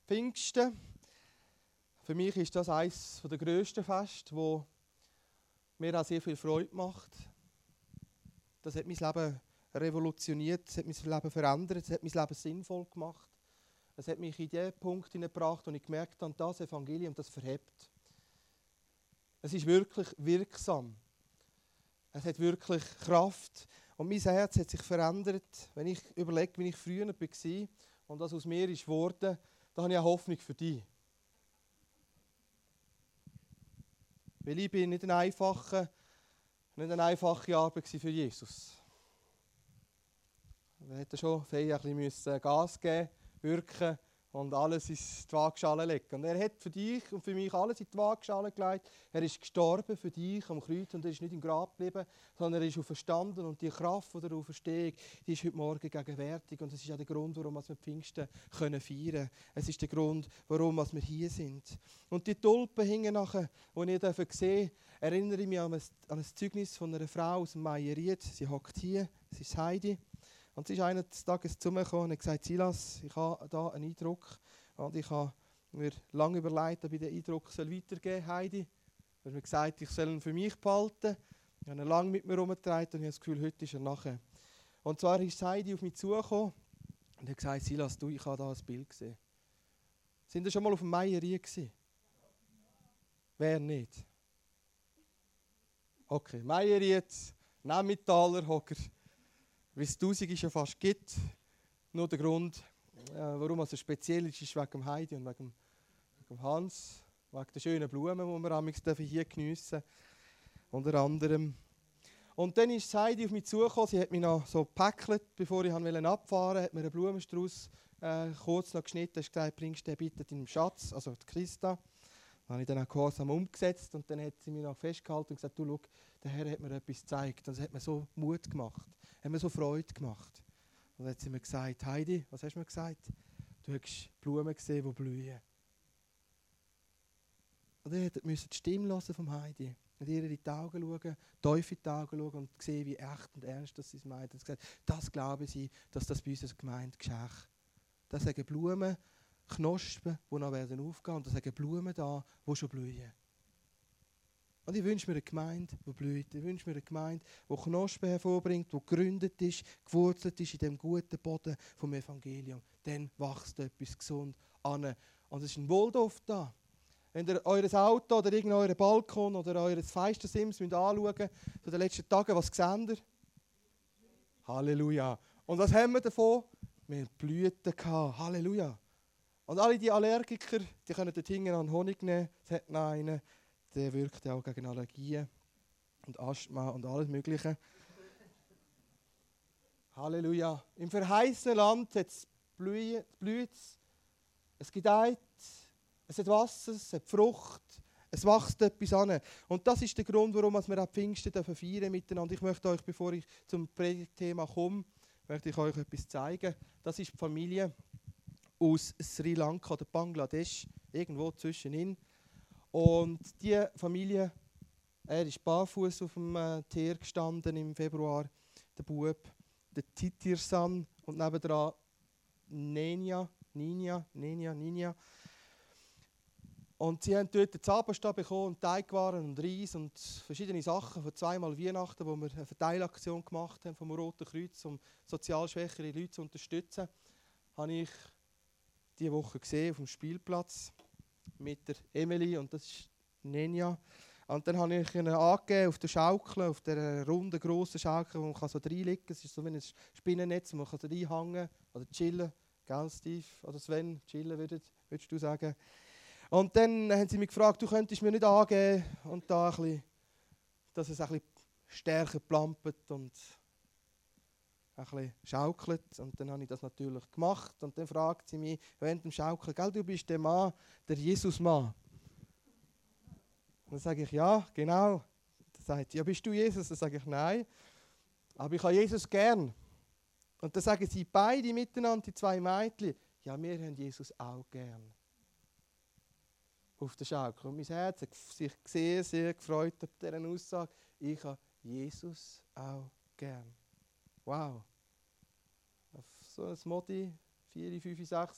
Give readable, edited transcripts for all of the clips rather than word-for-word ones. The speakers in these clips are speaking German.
Pfingsten. Für mich ist das eines der grössten Feste, wo mir auch sehr viel Freude macht. Das hat mein Leben revolutioniert, es hat mein Leben verändert, es hat mein Leben sinnvoll gemacht. Es hat mich in den Punkt hineingebracht, wo ich gemerkt habe, das Evangelium, das verhebt. Es ist wirklich wirksam. Es hat wirklich Kraft. Und mein Herz hat sich verändert. Wenn ich überlege, wie ich früher war und das aus mir ist geworden, da habe ich eine Hoffnung für dich. Weil ich bin nicht eine einfache Arbeit für Jesus. Da hätte schon ein bisschen Gas geben, wirken und alles in die Waagschale legen. Und er hat für dich und für mich alles in die Waagschale gelegt. Er ist gestorben für dich am Kreuz und er ist nicht im Grab geblieben, sondern er ist auferstanden. Und die Kraft der Auferstehung, die ist heute Morgen gegenwärtig. Und das ist auch der Grund, warum wir Pfingsten feiern können. Es ist der Grund, warum wir hier sind. Und die Tulpen hingen nachher, die ich sehen durfte, erinnere ich mich an ein Zeugnis von einer Frau aus dem Meieriet. Sie hockt hier, sie ist Heidi. Und sie ist eines Tages zu mir gekommen und hat gesagt, Silas, ich habe hier einen Eindruck. Und ich habe mir lange überlegt, ob ich den Eindruck weitergeben soll, Heidi. Ich habe mir gesagt, ich soll ihn für mich behalten. Ich habe ihn lange mit mir herumgetragen und ich habe das Gefühl, heute ist er nachher. Und zwar ist Heidi auf mich zugekommen und hat gesagt, Silas, du, ich habe hier ein Bild gesehen. Sind ihr schon mal auf dem Meieriet gewesen? Wer nicht? Okay, Meieriet, Nemmentaler, Hocker. Wie es Tausende schon fast gibt. Nur der Grund, warum es speziell ist, ist wegen dem Heidi und wegen dem Hans, wegen der schönen Blumen, die wir hier geniessen dürfen. Unter anderem. Und dann ist Heidi auf mich zugekommen, sie hat mich noch so gepäckelt, bevor ich abfahren wollte, hat mir einen Blumenstrauß kurz noch geschnitten und gesagt, bringst du den bitte deinem Schatz, also die Christa. Dann habe ich dann auch gehorsam umgesetzt und dann hat sie mich noch festgehalten und gesagt, du schau, der Herr hat mir etwas gezeigt. Und es hat mir so Mut gemacht, hat mir so Freude gemacht. Und dann hat sie mir gesagt, Heidi, was hast du mir gesagt? Du hast Blumen gesehen, die blühen. Und dann musste die Stimme hören vom Heidi. Und ihr in die Augen schauen, tief in die Augen schauen und sehen, wie echt und ernst das sie es meint. Und gesagt, das glauben sie, dass das bei unserer Gemeinde geschieht. Das sagen Blumen, Knospen, die noch aufgehen werden. Und das sagen Blumen da, die schon blühen. Und ich wünsche mir eine Gemeinde, die blüht. Ich wünsche mir eine Gemeinde, die Knospen hervorbringt, die gegründet ist, gewurzelt ist in dem guten Boden vom Evangelium. Dann wächst etwas gesund an. Und es ist ein Wohlduft da. Wenn ihr euer Auto oder euren Balkon oder euer Fenstersims anschauen müsst, zu den letzten Tagen, was seht ihr? Halleluja. Und was haben wir davon? Wir hatten Blüten. Halleluja. Und alle die Allergiker, die können dort hinten an Honig nehmen. Es hat noch einen, der wirkt auch gegen Allergien und Asthma und alles Mögliche. Halleluja. Im verheißenen Land blüht es gedeiht, es hat Wasser, es hat Frucht, es wächst etwas an. Und das ist der Grund, warum wir am Pfingsten feiern miteinander. Ich möchte euch, bevor ich zum Predigtthema komme, möchte ich euch etwas zeigen. Das ist die Familie aus Sri Lanka oder Bangladesch, irgendwo zwischenin. Und diese Familie, er ist barfuß auf dem Teer gestanden im Februar, der Bub, der Titirsan und nebendran Ninja. Und sie haben dort den Zaberstab bekommen und Teigwaren und Reis und verschiedene Sachen für zweimal Weihnachten, wo wir eine Verteilaktion gemacht haben vom Roten Kreuz, um sozial schwächere Leute zu unterstützen. Habe ich diese Woche gesehen auf dem Spielplatz mit der Emily und das ist Ninja. Und dann habe ich ihnen angegeben auf der Schaukel, auf der runden, grossen Schaukel, wo man so reinlegen kann. Es ist so wie ein Spinnennetz, wo man so reinhängen oder chillen. Gell, Steve? Oder Sven, chillen würdest du sagen. Und dann haben sie mich gefragt, du könntest mir nicht angeben und da ein bisschen, dass es ein bisschen stärker plampert und ein bisschen schaukelt. Und dann habe ich das natürlich gemacht. Und dann fragt sie mich während dem Schaukeln, gell, du bist der Mann, der Jesus-Mann. Und dann sage ich, ja, genau. Dann sagt sie, ja, bist du Jesus? Dann sage ich, nein. Aber ich habe Jesus gern. Und dann sagen sie beide miteinander, die zwei Mädchen, ja, wir haben Jesus auch gern. Auf der Schaukel. Und mein Herz hat sich sehr, sehr gefreut auf dieser Aussage. Ich habe Jesus auch gern. Wow. Auf so ein Modi, 4, 5, 6,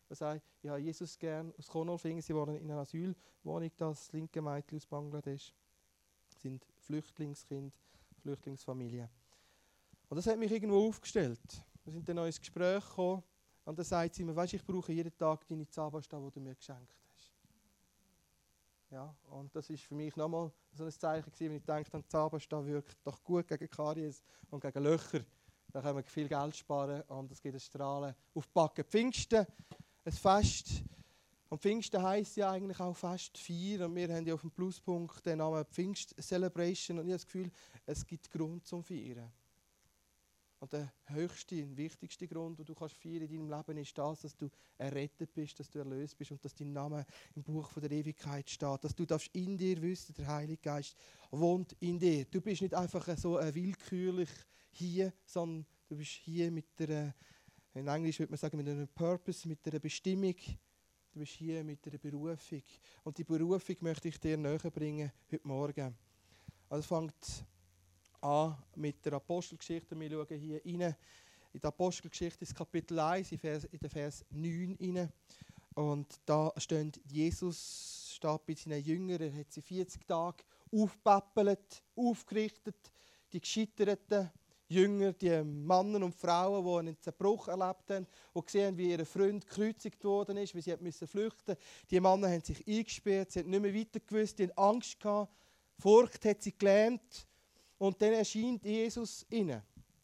der sagt, ich habe Jesus gern. Aus Konolfingen, sie waren in einer Asylwohnung, das linke Mädchen aus Bangladesch. Sind Flüchtlingskind, Flüchtlingsfamilie. Und das hat mich irgendwo aufgestellt. Wir sind dann noch ins Gespräch gekommen und dann sagt sie mir, weisst, ich brauche jeden Tag deine Zahnpasta, die du mir geschenkt hast. Ja, und das ist für mich nochmal so ein Zeichen gewesen, wenn ich dachte, Zahnpasta wirkt doch gut gegen Karies und gegen Löcher. Da können wir viel Geld sparen und es gibt ein Strahlen auf die Backe. Pfingsten, ein Fest. Und Pfingsten heisst ja eigentlich auch Fest feiern. Und wir haben ja auf dem Pluspunkt den Namen Pfingst Celebration. Und ich habe das Gefühl, es gibt Grund zum Feiern. Und der höchste und wichtigste Grund, den du kannst feiern in deinem Leben, ist das, dass du errettet bist, dass du erlöst bist und dass dein Name im Buch der Ewigkeit steht. Dass du darfst in dir wissen, der Heilige Geist wohnt in dir. Du bist nicht einfach so willkürlich hier, sondern du bist hier mit einer, in Englisch würde man sagen, mit einem Purpose, mit einer Bestimmung. Du bist hier mit einer Berufung. Und die Berufung möchte ich dir näher bringen heute Morgen. Also es fängt an mit der Apostelgeschichte. Wir schauen hier rein in die Apostelgeschichte ins Kapitel 1, in den Vers 9 rein. Und da steht Jesus steht bei seinen Jüngern. Er hat sie 40 Tage aufgepäppelt, aufgerichtet. Die gescheiterten Jünger, die Männer und Frauen, die einen Zerbruch erlebt haben, die gesehen haben, wie ihr Freund gekreuzigt worden ist, wie sie flüchten mussten. Die Männer haben sich eingesperrt, sie haben nicht mehr weiter gewusst, sie hatten Angst gehabt. Furcht hat sie gelähmt. Und dann erscheint Jesus ihnen.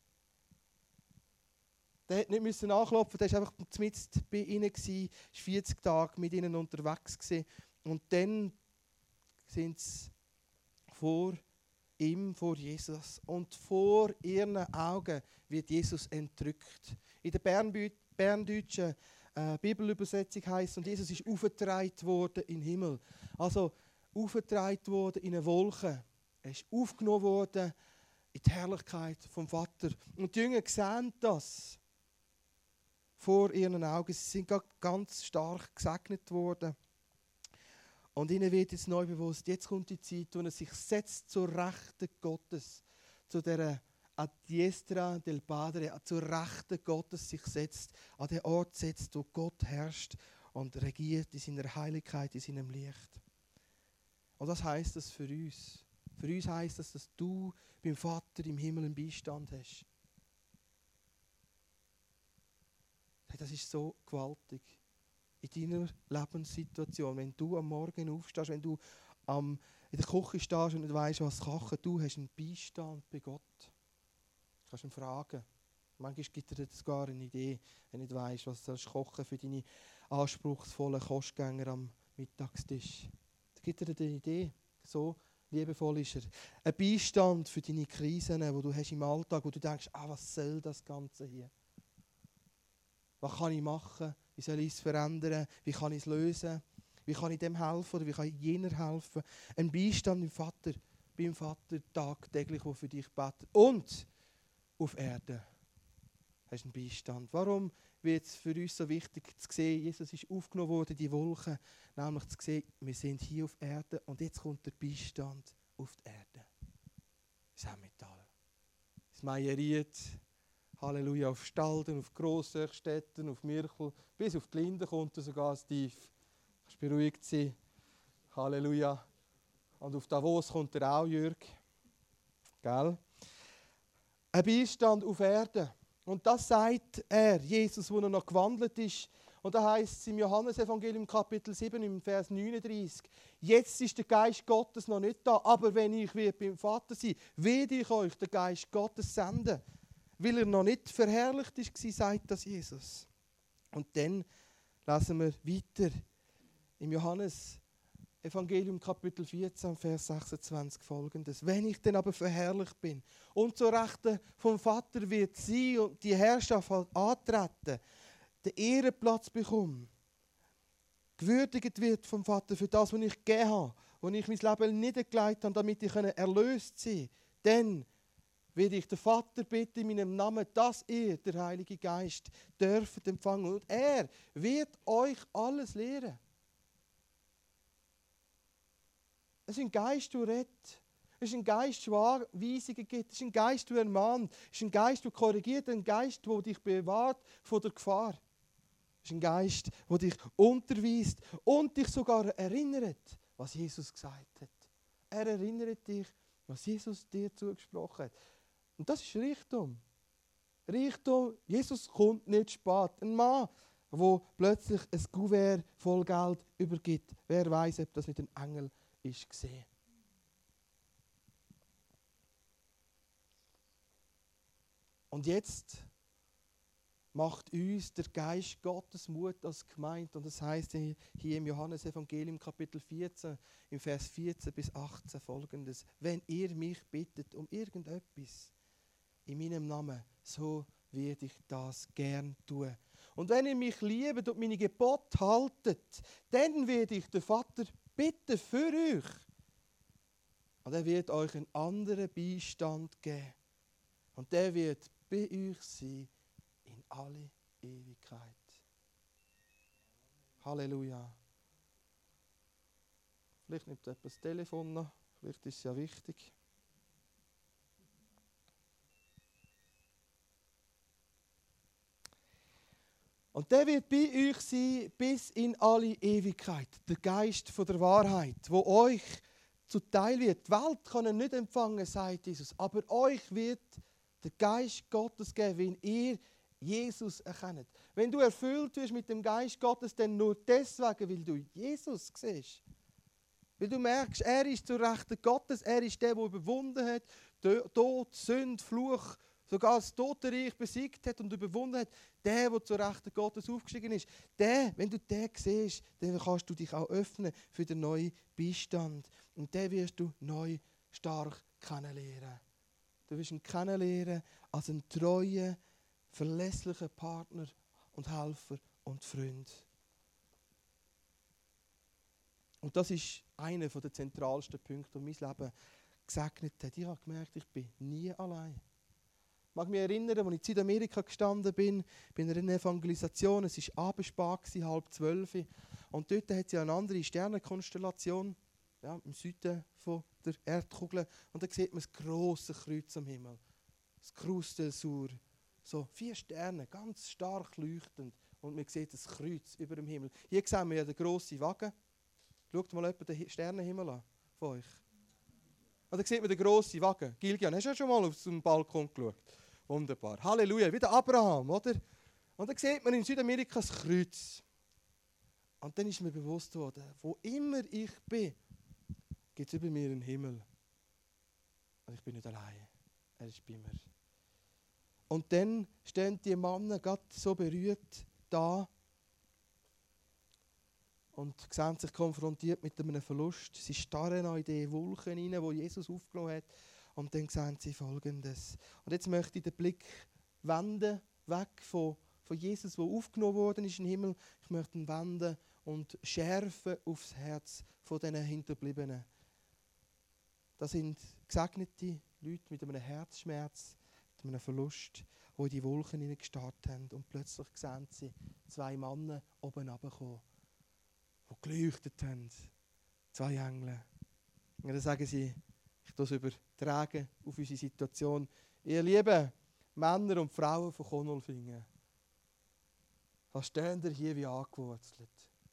Der hat nicht nachklopfen, der war einfach mitten bei ihnen, war 40 Tage mit ihnen unterwegs gewesen. Und dann sind sie vor ihm, vor Jesus. Und vor ihren Augen wird Jesus entrückt. In der berndeutschen Bibelübersetzung heisst es, und Jesus ist aufgetragen worden in den Himmel. Also aufgetragen worden in eine Wolke. Er ist aufgenommen worden in die Herrlichkeit vom Vater. Und die Jünger sehen das vor ihren Augen. Sie sind ganz stark gesegnet worden. Und ihnen wird jetzt neu bewusst, jetzt kommt die Zeit, wo er sich setzt zur Rechten Gottes, zu der a diestra del Padre, zur Rechten Gottes sich setzt, an den Ort setzt, wo Gott herrscht und regiert in seiner Heiligkeit, in seinem Licht. Und was heisst das für uns? Für uns heisst das, dass du beim Vater im Himmel einen Beistand hast. Hey, das ist so gewaltig. In deiner Lebenssituation, wenn du am Morgen aufstehst, wenn du in der Küche stehst und nicht weißt, was kochen, du hast einen Beistand bei Gott. Du kannst ihn fragen. Manchmal gibt er dir sogar eine Idee, wenn du nicht weißt, was du kochen für deine anspruchsvollen Kostgänger am Mittagstisch. Da gibt er dir eine Idee. So liebevoll ist er. Ein Beistand für deine Krisen, die du hast im Alltag, wo du denkst, was soll das Ganze hier? Was kann ich machen? Wie soll ich es verändern? Wie kann ich es lösen? Wie kann ich dem helfen oder wie kann ich jener helfen? Ein Beistand beim Vater tagtäglich, der für dich betet. Und auf Erde hast du einen Beistand. Warum wird es für uns so wichtig zu sehen, Jesus ist aufgenommen worden, die Wolken, nämlich zu sehen, wir sind hier auf Erde und jetzt kommt der Beistand auf die Erde. Das Emmental, das Meieriet, Halleluja, auf Stalden, auf Grossechstetten, auf Mirchel, bis auf die Linde kommt er sogar Steve. Du kannst beruhigt sein. Halleluja. Und auf Davos kommt er auch, Jürg. Gell? Ein Beistand auf Erde. Und das sagt er, Jesus, wo er noch gewandelt ist. Und da heißt es im Johannesevangelium Kapitel 7 im Vers 39, jetzt ist der Geist Gottes noch nicht da, aber wenn ich beim Vater sein werde ich euch den Geist Gottes senden. Weil er noch nicht verherrlicht war, sagt das Jesus. Und dann lesen wir weiter im Johannes Evangelium Kapitel 14, Vers 26 folgendes. Wenn ich dann aber verherrlicht bin und zur Rechten vom Vater wird sie und die Herrschaft antreten, den Ehrenplatz bekommen, gewürdigt wird vom Vater für das, was ich gegeben habe, wo ich mein Leben niedergelegt habe, damit ich erlöst sein kann, dann werde ich den Vater bitten in meinem Namen, dass ihr, der Heilige Geist, dürft empfangen. Und er wird euch alles lehren. Es ist ein Geist, der rettet. Es ist ein Geist, der Anweisungen gibt. Es ist ein Geist, der ermahnt. Es ist ein Geist, der korrigiert. Ein Geist, der dich bewahrt vor der Gefahr. Es ist ein Geist, der dich unterweist und dich sogar erinnert, was Jesus gesagt hat. Er erinnert dich, was Jesus dir zugesprochen hat. Und das ist Reichtum. Reichtum, Jesus kommt nicht spät. Ein Mann, der plötzlich ein Kuvert voll Geld übergibt. Wer weiß, ob das nicht ein Engel ist gesehen. Und jetzt macht uns der Geist Gottes Mut als Gemeinde. Und das heißt hier im Johannesevangelium Kapitel 14, im Vers 14 bis 18 folgendes. Wenn ihr mich bittet um irgendetwas in meinem Namen, so werde ich das gern tun. Und wenn ihr mich liebt und meine Gebote haltet, dann werde ich den Vater bitten für euch. Und er wird euch einen anderen Beistand geben. Und der wird bei euch sein in alle Ewigkeit. Halleluja. Vielleicht nimmt jemand das Telefon noch, vielleicht ist es ja wichtig. Und der wird bei euch sein bis in alle Ewigkeit. Der Geist von der Wahrheit, wo euch zuteil wird. Die Welt kann ihn nicht empfangen, sagt Jesus. Aber euch wird der Geist Gottes geben, wenn ihr Jesus erkennt. Wenn du erfüllt wirst mit dem Geist Gottes, dann nur deswegen, weil du Jesus siehst. Weil du merkst, er ist zur Rechten Gottes, er ist der überwunden hat, Tod, Sünde, Fluch, sogar das Totenreich besiegt hat und überwunden hat. Der zur Rechten Gottes aufgestiegen ist. Wenn du den siehst, dann kannst du dich auch öffnen für den neuen Beistand. Und den wirst du neu stark kennenlernen. Du wirst ihn kennenlernen als einen treuen, verlässlichen Partner und Helfer und Freund. Und das ist einer der zentralsten Punkte, die mein Leben gesegnet hat. Ich habe gemerkt, ich bin nie allein. Ich mag mich erinnern, als ich in Südamerika gestanden bin, bei einer Evangelisation. Es war Abendspät, 11:30. Und dort hat es ja eine andere Sternenkonstellation, ja, im Süden von der Erdkugel. Und da sieht man das grosse Kreuz am Himmel. Das Cruz del Sur. So 4 Sterne, ganz stark leuchtend. Und man sieht das Kreuz über dem Himmel. Hier sehen wir ja den grossen Wagen. Schaut mal jemand den Sternenhimmel an von euch. Und da sieht man den grossen Wagen. Gilgian, hast du ja schon mal auf den Balkon geschaut? Wunderbar. Halleluja, wie der Abraham, oder? Und dann sieht man in Südamerika das Kreuz. Und dann ist mir bewusst geworden, wo immer ich bin, gibt es über mir einen Himmel. Und ich bin nicht allein. Er ist bei mir. Und dann stehen die Männer gerade so berührt da und sehen sich konfrontiert mit einem Verlust. Sie starren an in die Wolken hinein, die Jesus aufgenommen hat. Und dann sehen sie Folgendes. Und jetzt möchte ich den Blick wenden, weg von Jesus, der aufgenommen worden ist in den Himmel. Ich möchte ihn wenden und schärfen aufs Herz von diesen Hinterbliebenen. Das sind gesegnete Leute mit einem Herzschmerz, mit einem Verlust, die in die Wolken hineingestarrt haben. Und plötzlich sehen sie 2 Männer oben runterkommen, die geleuchtet haben. 2 Engel. Und dann sagen sie, ich das übertragen auf unsere Situation. Ihr lieben Männer und Frauen von Konolfingen, was stehen ihr hier wie angewurzelt?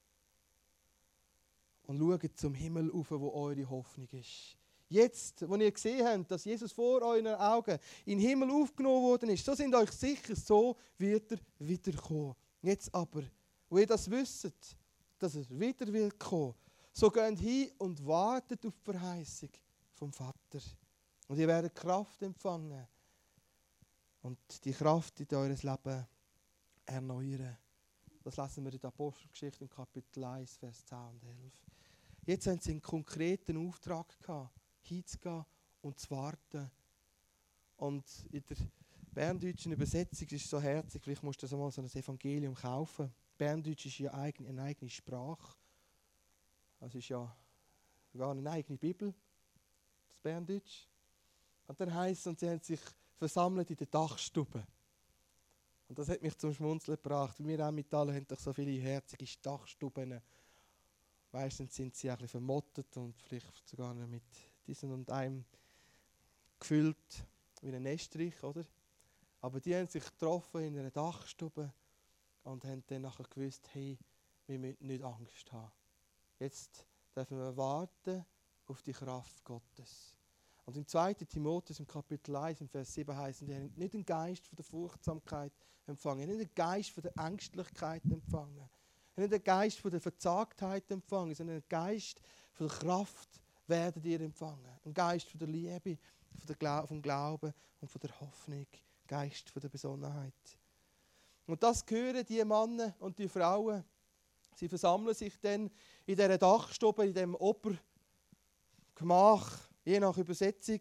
Und schaut zum Himmel auf, wo eure Hoffnung ist. Jetzt, wo ihr gesehen habt, dass Jesus vor euren Augen in den Himmel aufgenommen worden ist, so sind euch sicher, so wird er wiederkommen. Jetzt aber, wo ihr das wisst, dass er wieder wird kommen, so geht hin und wartet auf die Verheißung vom Vater. Und ihr werdet Kraft empfangen und die Kraft in eures Leben erneuern. Das lesen wir in der Apostelgeschichte im Kapitel 1, Vers 10 und 11. Jetzt haben sie einen konkreten Auftrag gehabt, hinzugehen und zu warten. Und in der berndeutschen Übersetzung ist es so herzig, vielleicht musst du so mal so ein Evangelium kaufen. Berndeutsch ist ja eine eigene Sprache. Es ist ja sogar eine eigene Bibel, das Berndeutsch. Und dann heisst es, und sie haben sich versammelt in der Dachstube. Und das hat mich zum Schmunzeln gebracht. Wir auch mit allen haben doch so viele herzige Dachstuben. Meistens sind sie ein bisschen vermottet und vielleicht sogar noch mit diesem und einem gefüllt wie ein Estrich, oder? Aber die haben sich getroffen in einer Dachstube und haben dann nachher gewusst, hey, wir müssen nicht Angst haben. Jetzt dürfen wir warten auf die Kraft Gottes. Und im 2. Timotheus, im Kapitel 1, im Vers 7 heißt es, ihr habt nicht den Geist von der Furchtsamkeit empfangen, nicht den Geist von der Ängstlichkeit empfangen, nicht den Geist von der Verzagtheit empfangen, sondern den Geist von der Kraft werdet ihr empfangen. Ein Geist von der Liebe, vom Glauben und von der Hoffnung, Geist von der Besonnenheit. Und das hören die Männer und die Frauen. Sie versammeln sich dann in dieser Dachstube, in diesem Obergemach, je nach Übersetzung.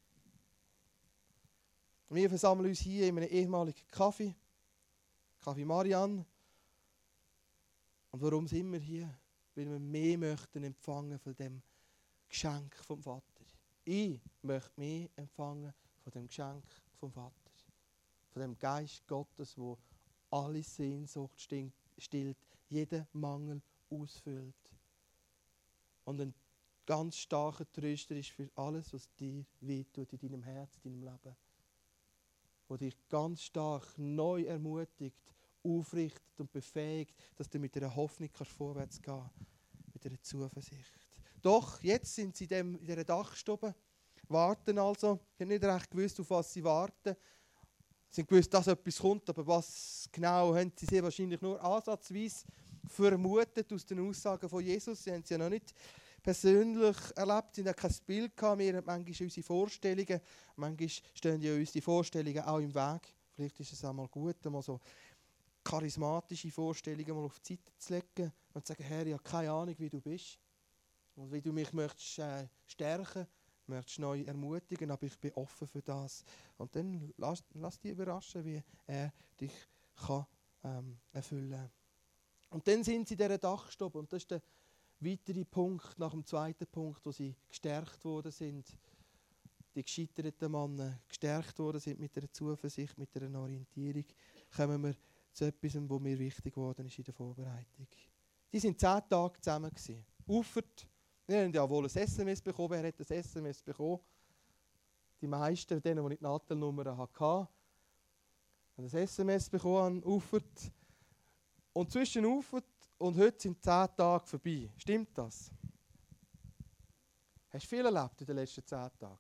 Wir versammeln uns hier in einem ehemaligen Café Marianne. Und warum sind wir hier? Weil wir mehr möchten empfangen von dem Geschenk vom Vater. Ich möchte mehr empfangen von dem Geschenk vom Vater. Von dem Geist Gottes, wo alle Sehnsucht stillt, jeden Mangel ausfüllt. Und ein ganz starker Tröster ist für alles, was dir wehtut in deinem Herz, in deinem Leben. Wo dich ganz stark neu ermutigt, aufrichtet und befähigt, dass du mit einer Hoffnung vorwärts gehen kannst, mit einer Zuversicht. Doch, jetzt sind sie in dieser Dachstube, warten also. Sie haben nicht recht gewusst, auf was sie warten. Sie haben gewusst, dass etwas kommt, aber was genau, haben sie sehr wahrscheinlich nur ansatzweise vermutet aus den Aussagen von Jesus. Sie haben es ja noch nicht persönlich erlebt, sie haben kein Bild gehabt. Wir haben manchmal unsere Vorstellungen, manchmal stehen ja unsere Vorstellungen auch im Weg. Vielleicht ist es auch mal gut, mal so charismatische Vorstellungen mal auf die Seite zu legen und zu sagen, Herr, ich habe keine Ahnung, wie du bist und wie du mich möchtest stärken, möchtest neu ermutigen, aber ich bin offen für das. Und dann lass dich überraschen, wie er dich kann, erfüllen kann. Und dann sind sie in dieser Dachstube und das ist der weitere Punkt, nach dem 2. Punkt, wo sie gestärkt worden sind. Die gescheiterten Männer gestärkt worden sind mit einer Zuversicht, mit einer Orientierung, kommen wir zu etwas, was mir wichtig geworden ist in der Vorbereitung. Die waren 10 Tage zusammen. Ufert. Wir haben ja wohl ein SMS bekommen. Wer hat ein SMS bekommen? Die meisten, denen, die nicht die Nadelnummer hatten, haben ein SMS bekommen an Ufert. Und zwischen Ufert und heute sind 10 Tage vorbei. Stimmt das? Hast du viel erlebt in den letzten 10 Tagen?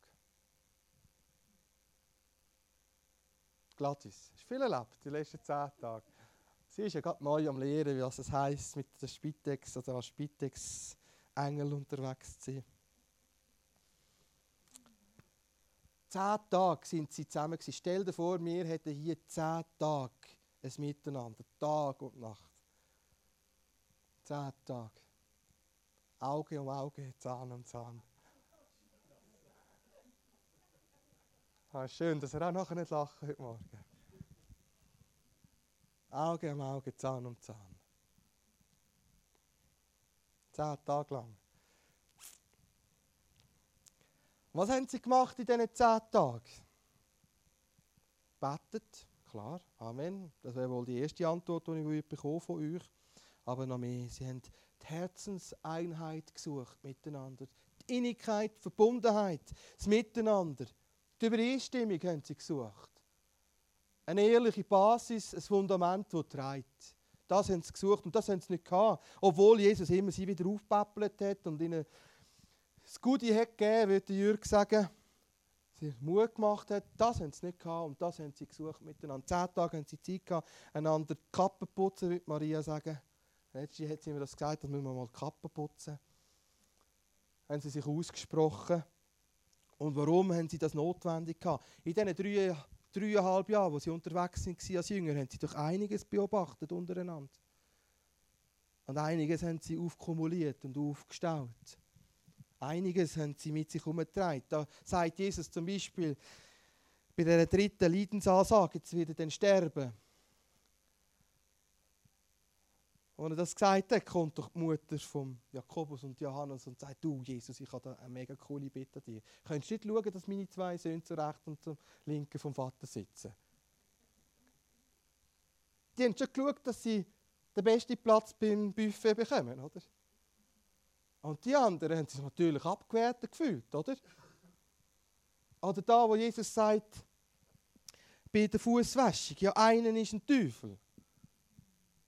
Gladys, hast du viel erlebt in den letzten 10 Tagen? Sie ist ja gerade neu am Lehren, was es heisst, mit der Spitex, also als Spitex-Engel unterwegs zu sein. 10 Tage sind sie zusammen gewesen. Stell dir vor, wir hätten hier 10 Tage ein Miteinander, Tag und Nacht. 10 Tage. Auge um Auge, Zahn um Zahn. Schön, dass ihr auch nachher nicht lachen heute Morgen. Auge um Auge, Zahn um Zahn. 10 Tage lang. Was haben sie gemacht in diesen 10 Tagen? Betet, klar, Amen. Das wäre wohl die erste Antwort, die ich bekomme von euch. Aber noch mehr. Sie haben die Herzenseinheit gesucht miteinander. Die Innigkeit, die Verbundenheit, das Miteinander. Die Übereinstimmung haben sie gesucht. Eine ehrliche Basis, ein Fundament, das trägt. Das haben sie gesucht und das haben sie nicht gehabt. Obwohl Jesus immer sie wieder aufgepäppelt hat und ihnen das Gute hat gegeben, würde Jürg sagen, sie Mut gemacht hat. Das haben sie nicht gehabt und das haben sie gesucht miteinander. 10 Tage haben sie Zeit gehabt, einander die Kappe putzen, würde Maria sagen. Letztens hat sie mir das gesagt, dass wir mal die Kappe putzen. Haben sie sich ausgesprochen. Und warum haben sie das notwendig gehabt? In diesen 3,5 Jahren, wo sie unterwegs waren als Jünger, haben sie doch einiges beobachtet untereinander. Und einiges haben sie aufkumuliert und aufgestaut. Einiges haben sie mit sich herumgetragen. Da sagt Jesus zum Beispiel bei der 3. Leidensansage, jetzt wird er dann sterben. Als er das gesagt hat, kommt doch die Mutter von Jakobus und Johannes und sagt, du Jesus, ich habe da eine mega coole Bitte an dir. Könntest du nicht schauen, dass meine 2 Söhne zur rechten und zur linken vom Vater sitzen? Die haben schon geschaut, dass sie den besten Platz beim Buffet bekommen, oder? Und die anderen haben sich natürlich abgewertet gefühlt, oder? Oder da, wo Jesus sagt, bei der Fußwäschung, ja, einer ist ein Teufel.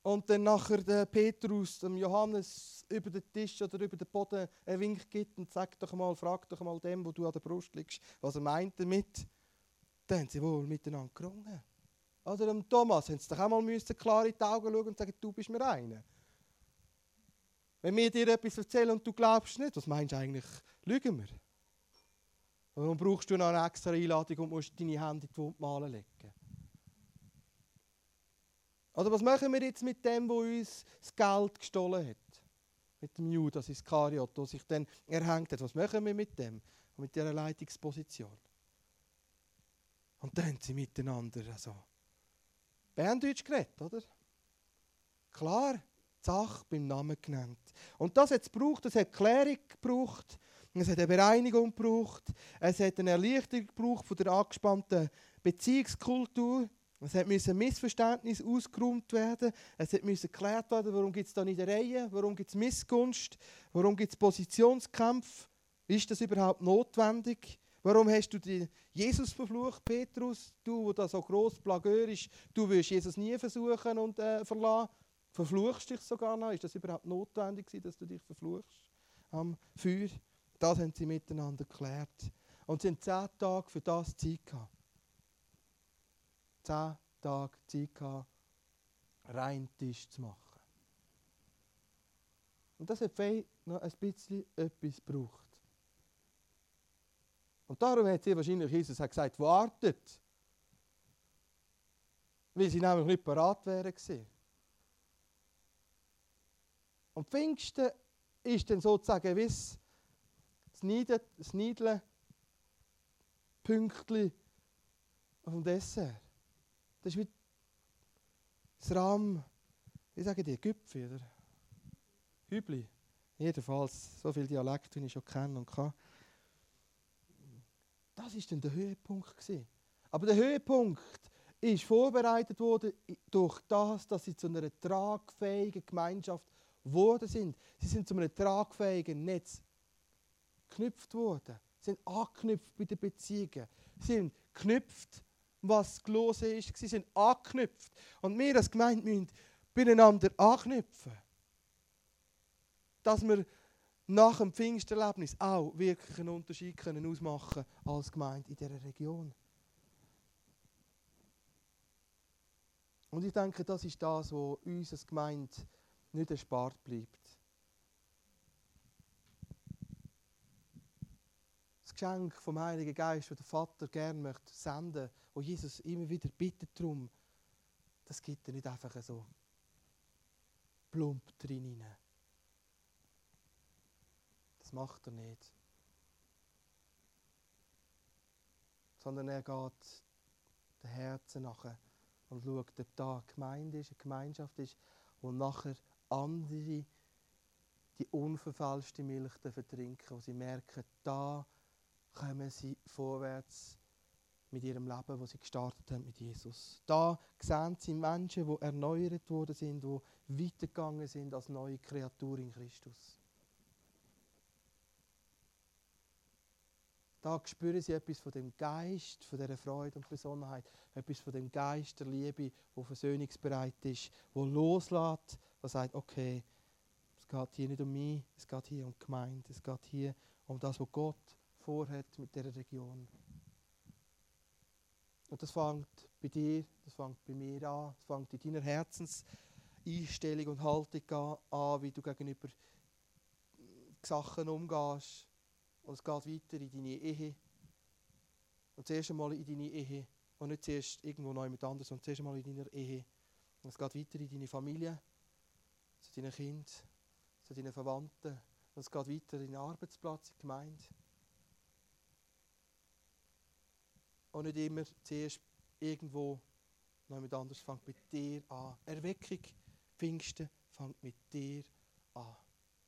und dann nachher der Petrus dem Johannes über den Tisch oder über den Boden einen Wink gibt und frag doch mal dem, wo du an der Brust liegst, was er meint damit. Dann haben sie wohl miteinander gerungen. Oder dem Thomas haben sie doch auch mal klar in die Augen schauen und sagen, du bist mir einer. Wenn wir dir etwas erzählen und du glaubst nicht, was meinst du eigentlich? Lügen wir? Warum brauchst du noch eine extra Einladung und musst deine Hände in die Wundmale legen? Oder was machen wir jetzt mit dem, der uns das Geld gestohlen hat? Mit dem Judas Iskariot, der sich dann erhängt hat. Was machen wir mit dem? Mit dieser Leitungsposition? Und dann haben sie miteinander also Berndeutsch geredet, oder? Klar, die Sache beim Namen genannt. Und das hat es gebraucht, es hat Klärung gebraucht, es hat eine Bereinigung gebraucht, es hat eine Erleichterung gebraucht von der angespannten Beziehungskultur. Es musste Missverständnis ausgeräumt werden, es musste geklärt werden, warum gibt es da Reihen, warum gibt es Missgunst, warum gibt es Positionskämpfe, ist das überhaupt notwendig? Warum hast du Jesus verflucht, Petrus? Du, der da so gross Plageur ist, du willst Jesus nie versuchen und verlassen. Verfluchst dich sogar noch. Ist das überhaupt notwendig, dass du dich verfluchst am Feuer? Das haben sie miteinander geklärt. Und sie haben 10 Tage für das Zeit gehabt. 10 Tage Zeit gehabt, rein Tisch zu machen. Und das hat vielleicht noch ein bisschen etwas gebraucht. Und darum hat sie wahrscheinlich Jesus gesagt, wartet. Weil sie nämlich nicht parat wären gewesen. Und Pfingsten ist dann sozusagen wie das Niedeln-Pünktchen auf dem Dessert. Das ist wie das Rahm, wie sagen die, Güpfi oder Hübli. Jedenfalls, so viele Dialekte, die ich schon kenne und kann. Das war dann der Höhepunkt gewesen. Aber der Höhepunkt ist vorbereitet worden durch das, dass sie zu einer tragfähigen Gemeinschaft geworden sind. Sie sind zu einem tragfähigen Netz geknüpft worden. Sie sind angeknüpft bei den Beziehungen. Sie sind geknüpft, was gelesen ist. Sie sind angeknüpft. Und wir als Gemeinde müssen beieinander anknüpfen. Dass wir nach dem Pfingsterlebnis auch wirklich einen Unterschied können ausmachen als Gemeinde in dieser Region. Und ich denke, das ist das, was uns als Gemeinde nicht erspart bleibt. Das Geschenk vom Heiligen Geist, das der Vater gerne möchte senden, wo Jesus immer wieder bittet darum, das gibt er nicht einfach so plump drin rein. Das macht er nicht. Sondern er geht den Herzen nachher und schaut, ob da eine Gemeinde ist, eine Gemeinschaft ist, wo nachher andere die unverfälschte Milch trinken, wo sie merken, da kommen sie vorwärts mit ihrem Leben, das sie gestartet haben mit Jesus. Da sehen sie Menschen, die erneuert worden sind, die weitergegangen sind als neue Kreatur in Christus. Da spüren sie etwas von dem Geist, von dieser Freude und Besonnenheit, etwas von dem Geist der Liebe, der versöhnungsbereit ist, der loslässt, der sagt, okay, es geht hier nicht um mich, es geht hier um die Gemeinde, es geht hier um das, was Gott vorhat mit dieser Region. Und das fängt bei dir, das fängt bei mir an, das fängt in deiner Herzenseinstellung und Haltung an, wie du gegenüber Sachen umgehst. Und es geht weiter in deine Ehe. Und zuerst einmal in deine Ehe. Und nicht zuerst irgendwo noch jemand anderes, sondern zuerst einmal in deiner Ehe. Und es geht weiter in deine Familie, zu deinen Kindern, zu deinen Verwandten. Und es geht weiter in den Arbeitsplatz, in die Gemeinde. Und nicht immer zuerst irgendwo noch jemand anderes fängt mit dir an. Erweckung, Pfingsten fängt mit dir an.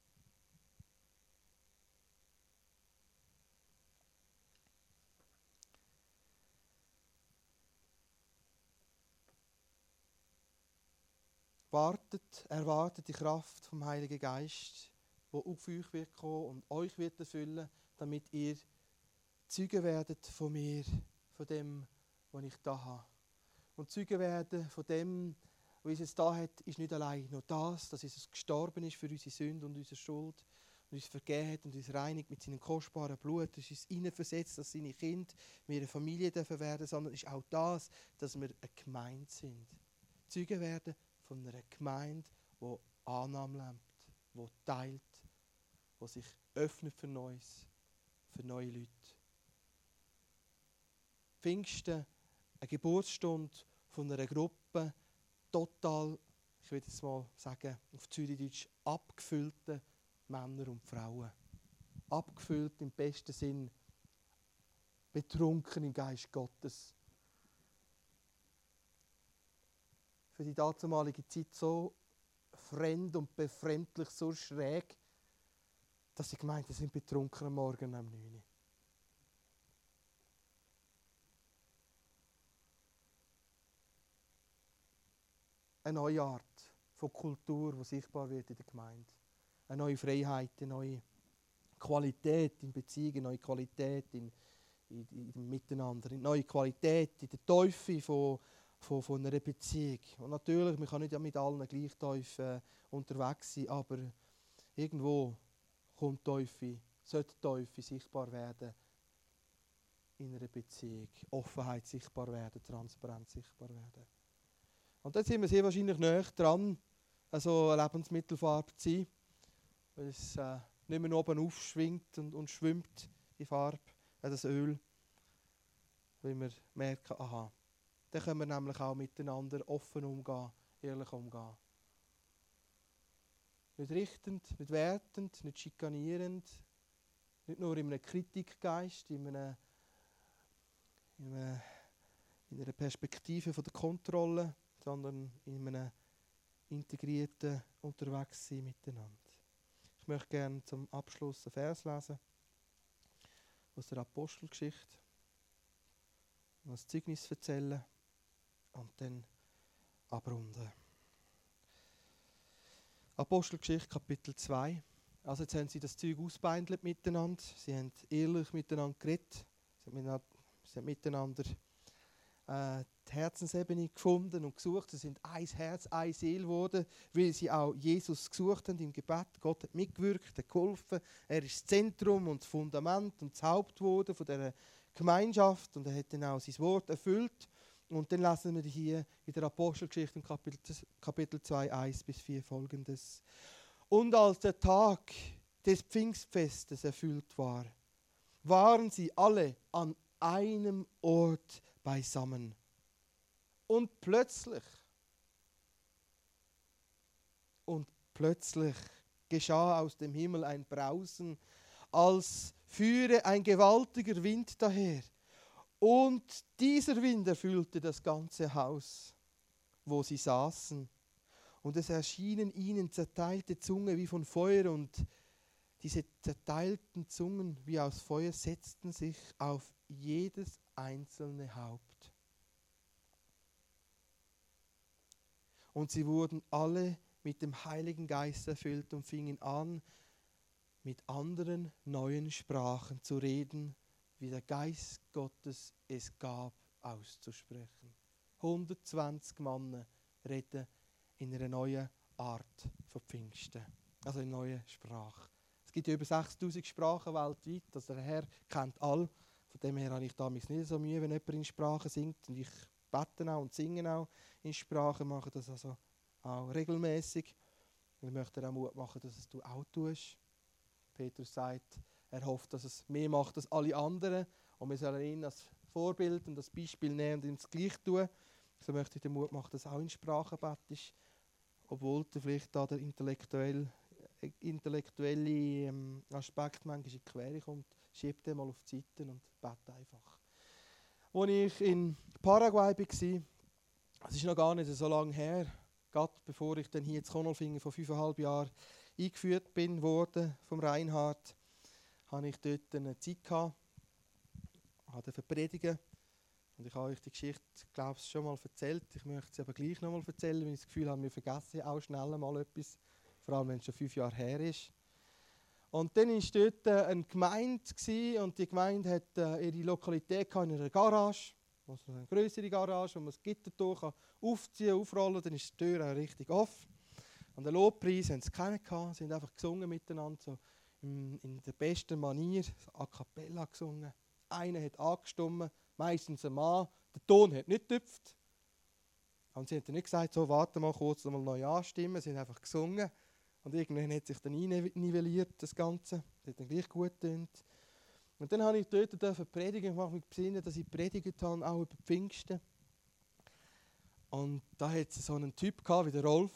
Erwartet die Kraft vom Heiligen Geist, die auf euch wird kommen und euch wird erfüllen, damit ihr Zeugen werdet von mir, von dem, was ich da habe. Und Zeugen werden von dem, was uns jetzt da hat, ist nicht allein nur das, dass Jesus gestorben ist für unsere Sünde und unsere Schuld und uns vergeben hat und uns reinigt mit seinem kostbaren Blut. Es ist uns hineinversetzt, dass seine Kinder wir eine Familie dürfen werden, sondern es ist auch das, dass wir eine Gemeinde sind. Zeugen werden von einer Gemeinde, die Annahme lebt, die teilt, die sich öffnet für Neues, für neue Leute. Pfingsten, eine Geburtsstunde von einer Gruppe, total, ich will jetzt mal sagen, auf Zürichdeutsch, abgefüllte Männer und Frauen. Abgefüllt im besten Sinn, betrunken im Geist Gottes. Für die damalige Zeit so fremd und befremdlich, so schräg, dass sie gemeint haben, sie sind betrunken am Morgen um 9 Uhr. Eine neue Art von Kultur, die sichtbar wird in der Gemeinde. Eine neue Freiheit, eine neue Qualität in Beziehungen, eine neue Qualität im Miteinander, eine neue Qualität in der Tiefe von einer Beziehung. Und natürlich, man kann nicht mit allen gleich tief unterwegs sein, aber irgendwo kommt Tiefe, sollte Tiefe sichtbar werden in einer Beziehung. Offenheit sichtbar werden, Transparenz sichtbar werden. Und dann sind wir sehr wahrscheinlich näher dran, also eine Lebensmittelfarbe zu sein, weil es nicht mehr oben aufschwingt und schwimmt, die Farbe, das Öl, weil wir merken, aha, dann können wir nämlich auch miteinander offen umgehen, ehrlich umgehen. Nicht richtend, nicht wertend, nicht schikanierend, nicht nur in einem Kritikgeist, in einer Perspektive von der Kontrolle, sondern in einem integrierten Unterwegssein miteinander. Ich möchte gerne zum Abschluss einen Vers lesen aus der Apostelgeschichte, ein Zeugnis erzählen und dann abrunden. Apostelgeschichte Kapitel 2. Also jetzt haben sie das Zeug ausbeindelt miteinander, sie haben ehrlich miteinander geredet, sie haben miteinander die Herzensebene gefunden und gesucht. Sie sind ein Herz, eine Seele geworden, weil sie auch Jesus gesucht haben im Gebet. Gott hat mitgewirkt, hat geholfen. Er ist das Zentrum und das Fundament und das Haupt geworden von dieser Gemeinschaft und er hat dann auch sein Wort erfüllt. Und dann lesen wir hier in der Apostelgeschichte im Kapitel 2, 1-4 folgendes. Und als der Tag des Pfingstfestes erfüllt war, waren sie alle an einem Ort beisammen. Und plötzlich geschah aus dem Himmel ein Brausen, als führe ein gewaltiger Wind daher. Und dieser Wind erfüllte das ganze Haus, wo sie saßen. Und es erschienen ihnen zerteilte Zungen wie von Feuer, und diese zerteilten Zungen wie aus Feuer setzten sich auf jedes einzelne Haupt. Und sie wurden alle mit dem Heiligen Geist erfüllt und fingen an, mit anderen neuen Sprachen zu reden, wie der Geist Gottes es gab, auszusprechen. 120 Männer reden in einer neuen Art von Pfingsten, also in einer neuen Sprache. Es gibt über 6000 Sprachen weltweit, also der Herr kennt alle. Von dem her habe ich damals nicht so Mühe, wenn jemand in Sprachen singt. Und ich bete auch und singe auch in Sprachen, mache das also auch regelmäßig. Ich möchte dir auch Mut machen, dass es du auch tust. Petrus sagt, er hofft, dass es mehr macht als alle anderen. Und wir sollen ihn als Vorbild und als Beispiel nehmen und ihm das Gleiche tun. So möchte ich dir Mut machen, dass du auch in Sprachen betest. Obwohl du vielleicht da der intellektuelle Aspekt manchmal in die Quere kommt, schieb den mal auf die Seite und bete einfach. Als ich in Paraguay war, das ist noch gar nicht so lange her, gerade bevor ich dann hier in Konolfingen vor 5,5 Jahren eingeführt bin worden vom Reinhard, hatte ich dort eine Zeit gehabt, durfte predigen. Und ich habe euch die Geschichte, glaube ich, schon mal erzählt. Ich möchte sie aber gleich noch mal erzählen, weil ich das Gefühl habe, wir vergessen auch schnell mal etwas. Vor allem, wenn es schon 5 Jahre her ist. Und dann war dort eine Gemeinde und die Gemeinde hatte ihre Lokalität in einer Garage. Also eine grössere Garage, wo man das Gitter durch aufziehen, aufrollen, dann ist die Tür auch richtig offen. An den Lobpreis haben sie keinen gehabt, sie haben einfach gesungen miteinander, so in der besten Manier, so a cappella gesungen. Einer hat angestimmt, meistens ein Mann, der Ton hat nicht getüpft. Und sie haben dann nicht gesagt, so, warte mal kurz, mal neu anstimmen, sie haben einfach gesungen. Und irgendwann hat sich dann nivelliert, das Ganze. Das hat dann gleich gut getönt. Und dann habe ich dort predigen gemacht, mit Besinnen, dass ich predigt habe, auch über Pfingsten. Und da hat es so einen Typ gehabt, wie der Rolf.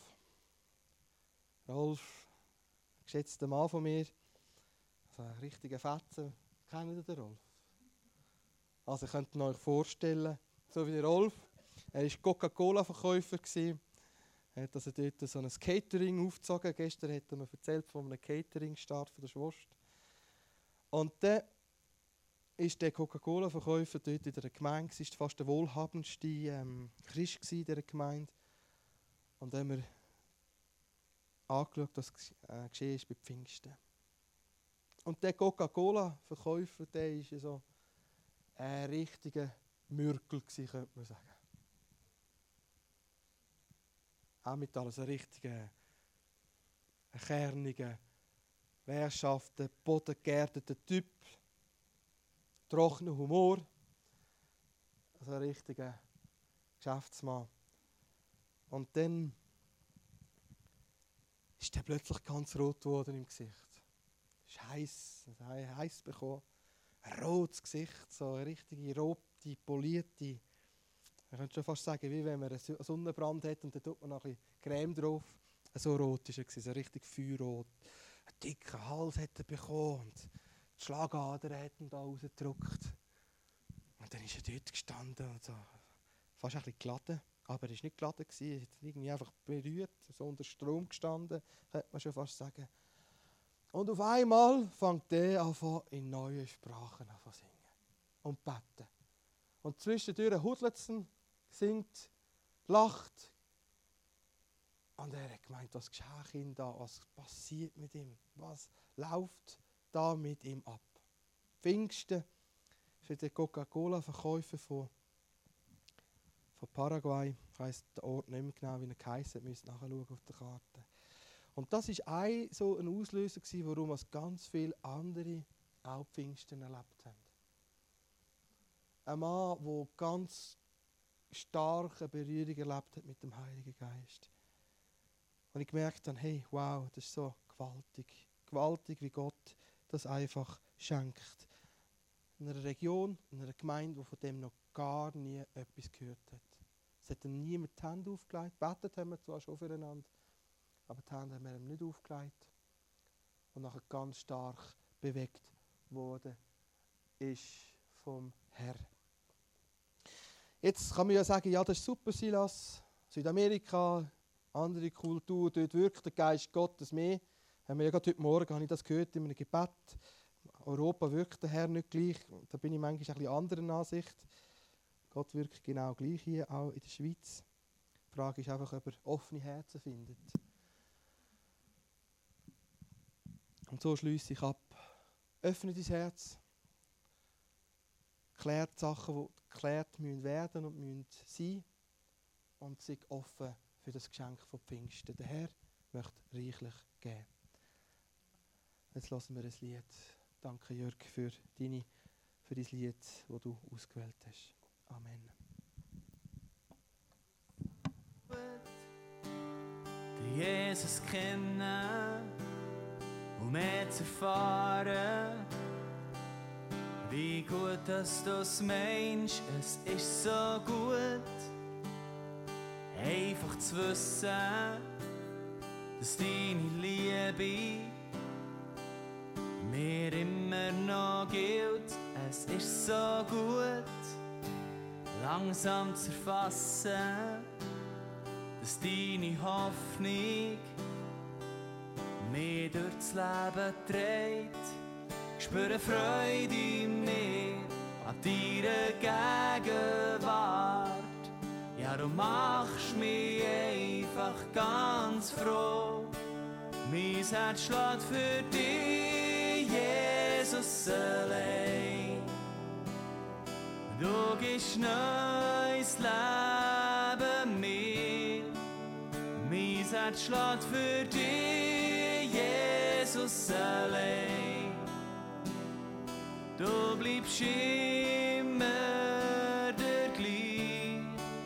Rolf, ein geschätzter Mann von mir. Also ein richtiger Fetzen. Kennt ihr den Rolf? Also ihr könnt euch vorstellen, so wie der Rolf. Er war Coca-Cola-Verkäufer. Er hat also dort so ein Catering aufgezogen. Gestern hat er mir erzählt von einem Catering-Start von der Schwester. Und dann war der Coca-Cola-Verkäufer dort in der Gemeinde. Er war fast der wohlhabendste Christ in dieser Gemeinde. Und dann haben wir angeschaut, was geschehen ist bei Pfingsten. Und der Coca-Cola-Verkäufer, der war so ein richtiger Mürkel, könnte man sagen. Auch mit alles ein richtiger, kerniger, wehrschafter, bodengeerdeter Typ. Trockener Humor. Also ein richtiger Geschäftsmann. Und dann ist er plötzlich ganz rot geworden im Gesicht. Es ist heiß bekommen. Ein rotes Gesicht, so eine richtige rote, polierte. Man könnte schon fast sagen, wie wenn man einen Sonnenbrand hat und dann tut man noch ein bisschen Creme drauf. So rot war er, so richtig feuerrot. Einen dicken Hals hat er bekommen und die Schlagader hat ihn da rausgedrückt. Und dann ist er dort gestanden und so, fast ein bisschen geladen. Aber er war nicht geladen, er hat irgendwie einfach berührt, so unter Strom gestanden, könnte man schon fast sagen. Und auf einmal fängt er an, in neuen Sprachen zu singen und beten. Und zwischendurch hudelt es, singt, lacht. Und er hat gemeint, was geschieht ihm da, was passiert mit ihm, was läuft da mit ihm ab. Pfingsten ist der Coca-Cola-Verkäufer von Paraguay. Ich weiss den Ort nicht mehr genau, wie er geheissen hat, müsst nachschauen auf der Karte. Und das war so ein Auslöser, warum ganz viele andere auch Pfingsten erlebt haben. Ein Mann, der ganz starke Berührung erlebt hat mit dem Heiligen Geist. Und ich gemerkt habe, hey, wow, das ist so gewaltig. Gewaltig, wie Gott das einfach schenkt. In einer Region, in einer Gemeinde, die von dem noch gar nie etwas gehört hat. Es hat ihm niemand die Hände aufgelegt. Betet haben wir zwar schon füreinander, aber die Hände haben wir ihm nicht aufgelegt. Und nachher ganz stark bewegt worden ist vom Herr. Jetzt kann man ja sagen, ja, das ist super, Silas. Südamerika, andere Kultur, dort wirkt der Geist Gottes mehr. Haben wir ja gerade heute Morgen, habe ich das gehört in einem Gebet. Europa wirkt der Herr nicht gleich. Da bin ich manchmal ein bisschen anderer Ansicht. Gott wirkt genau gleich hier, auch in der Schweiz. Die Frage ist einfach, ob er offene Herzen findet. Und so schließe ich ab. Öffne dein Herz. Klärt Sachen, die geklärt müssen werden und müssen sein. Und sei offen für das Geschenk von Pfingsten. Der Herr möchte reichlich geben. Jetzt lassen wir ein Lied. Danke, Jörg, für dein Lied, das du ausgewählt hast. Amen. Den Jesus kennen und mehr zu erfahren, wie gut, dass du es meinst, es ist so gut, einfach zu wissen, dass deine Liebe mir immer noch gilt. Es ist so gut, langsam zu erfassen, dass deine Hoffnung mich durchs Leben trägt. Ich spüre Freude in mir an deiner Gegenwart. Ja, du machst mich einfach ganz froh. Mein Herz schlägt für dich, Jesus allein. Du gibst neues Leben mir. Mein Herz schlägt für dich, Jesus allein. Du bleibst immer der gleich.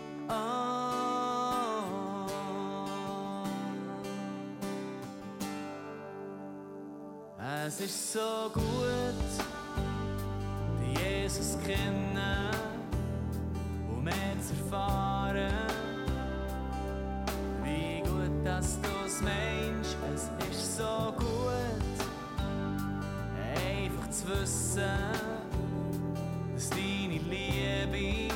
Es ist so gut, den Jesus kennen und mehr zu erfahren, wie gut, dass du es meinst. Es ist so gut, einfach zu wissen, dass deine Liebe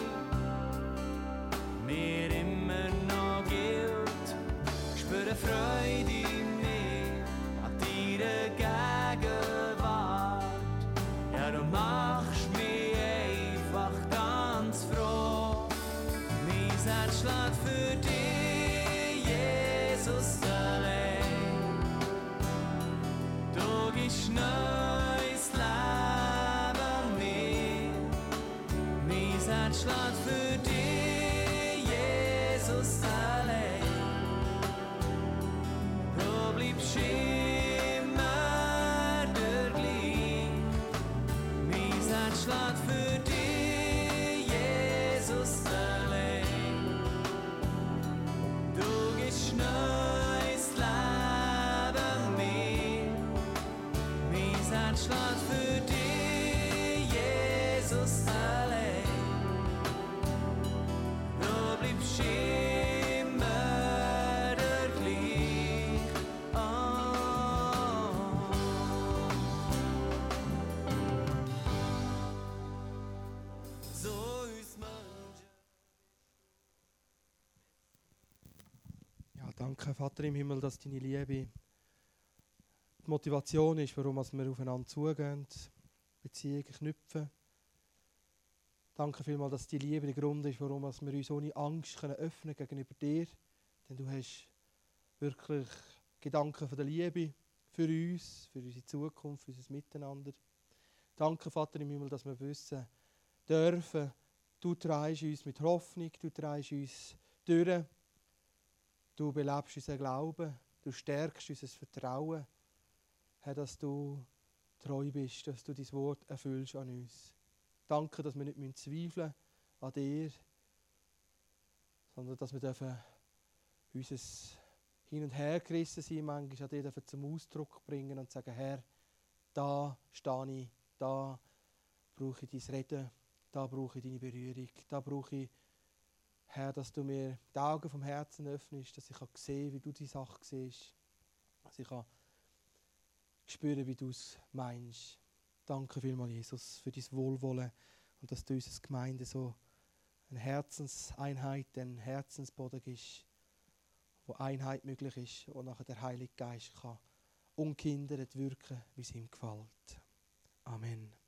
mir immer noch gilt. Ich spüre Freude in mir, an deiner Gegenwart. Ja, du machst mich einfach ganz froh. Mein Herz schlägt für dich, Jesus allein. Du gibst neues Leben mir. Mein Herz schlägt für dich, Jesus allein. Du bleibst immer der gleich. Mein Herz schlägt für dich, Jesus allein. Du gibst neues Leben mir. Mein Herz schlägt für dich, Jesus allein. Du bleibst immer der gleich. So uns Menschen. Ja, danke, Vater im Himmel, dass deine Liebe die Motivation ist, warum wir aufeinander zugehen, Beziehungen knüpfen. Danke vielmals, dass die Liebe der Grund ist, warum wir uns ohne Angst öffnen können gegenüber dir. Denn du hast wirklich Gedanken von der Liebe für uns, für unsere Zukunft, für unser Miteinander. Danke, Vater im Himmel, dass wir wissen dürfen, du trägst uns mit Hoffnung, du trägst uns durch, du belebst unseren Glauben, du stärkst unser Vertrauen, Herr, dass du treu bist, dass du dein Wort erfüllst an uns. Danke, dass wir nicht zweifeln an dir, sondern dass wir unser Hin- und Hergerissen sein manchmal an dir zum Ausdruck bringen und sagen, Herr, da stehe ich, da brauche ich dein Reden, da brauche ich deine Berührung, da brauche ich, Herr, dass du mir die Augen vom Herzen öffnest, dass ich sehen kann, wie du die Sache siehst, dass ich spüren, wie du es meinst. Danke vielmals, Jesus, für dein Wohlwollen und dass du uns als Gemeinde so eine Herzenseinheit, einen Herzensboden gibst, wo Einheit möglich ist und nachher der Heilige Geist kann ungehindert wirken, wie es ihm gefällt. Amen.